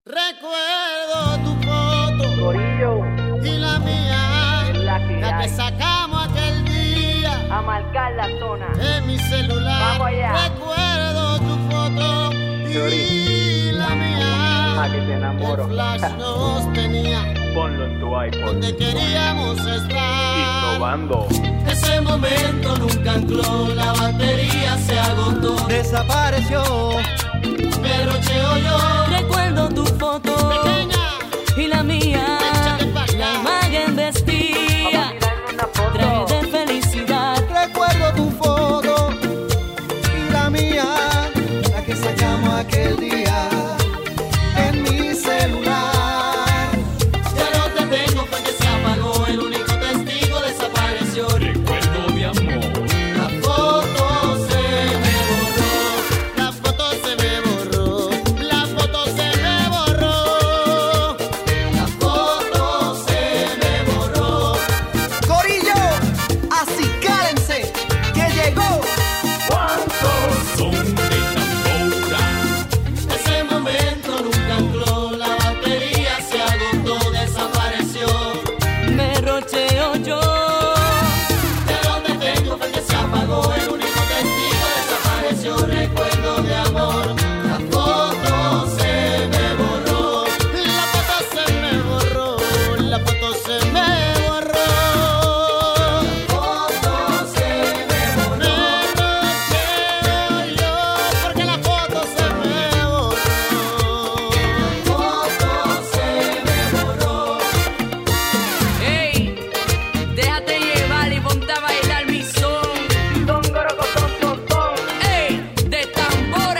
Recuerdo tu foto Corillo, y la mía, es la que la que hay. sacamos aquel día A marcar la zona. en mi celular. Vamos allá. Recuerdo tu foto y la mía, A que te enamoro. el flash nos tenía Ponlo en tu iPhone. donde queríamos estar. Innovando. Ese momento nunca ancló, la batería se agotó. Desapareció. Pero cheo yo, Recuerdo tu foto pequeña, y la mía, échate pa' acá. la imagen vestía, Tirarme una traje foto. de felicidad. Recuerdo tu foto y la mía, la que sacamos aquel día en mi celular. Ya no te tengo porque se apagó, el único testigo desapareció. Recuerdo de amor. La foto se me borró, la foto se me borró, la foto se me borró, la foto se me borró. Corillo, así cálense, que llegó. Son de tambora. Ese momento nunca ancló, la batería se agotó, desapareció. Me rocheo yo. Ya no te tengo porque se apagó, el único testigo desapareció. Recuerdo de amor, la foto se me borró, la foto se me borró, la foto se me borró, la foto se me borró. Me rocheo yo porque la foto se me borró, la foto se me borró. Ey, déjate llevar y ponte a bailar mi son. Son gorocotón, son, son. Ey, de tambora.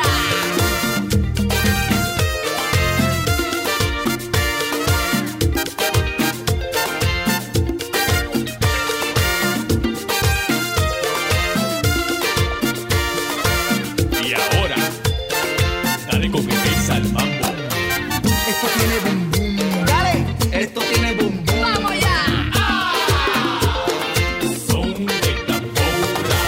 Y ahora, dale con mi al mambo. Esto tiene bum bum. Dale, esto tiene bum bum. ¡Vamos ya! Son de tambora.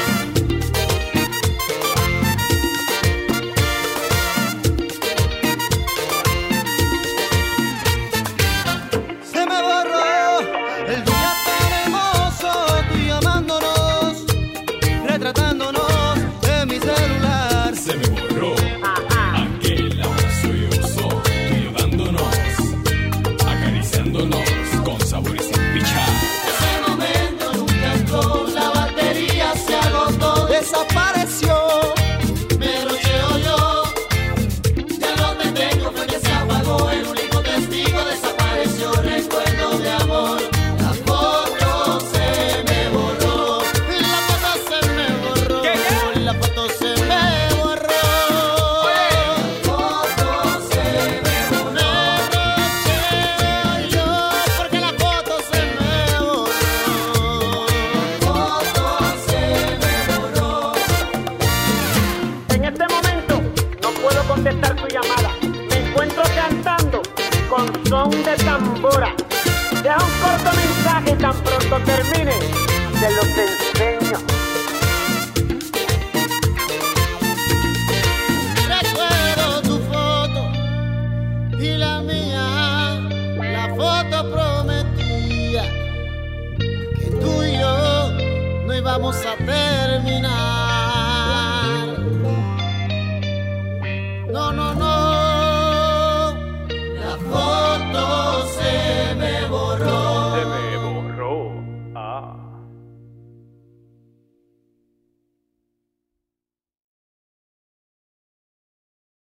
Se me borró el día tan hermoso, tú llamándonos, retratándonos en mi celular. Se me borró. Aquel abrazo y uso. Tú llevándonos. Acariciándonos. Con sabores sin pichar. Ese momento nunca entró, la batería se agotó, Desapareció. me rocheo yo. Ya no te tengo porque se apagó, el único testigo desapareció. Recuerdo de amor, la foto se me borró, la foto se me borró, la foto se me borró, la foto se me borró. Me rocheo yo porque la foto se me borró, la foto se me borró. En este momento no puedo contestar su llamada. Me encuentro cantando con son de tambora. Deja un corto mensaje tan pronto termine. Se los enseño. Recuerdo tu foto y la mía, la foto prometía que tú y yo no íbamos a terminar.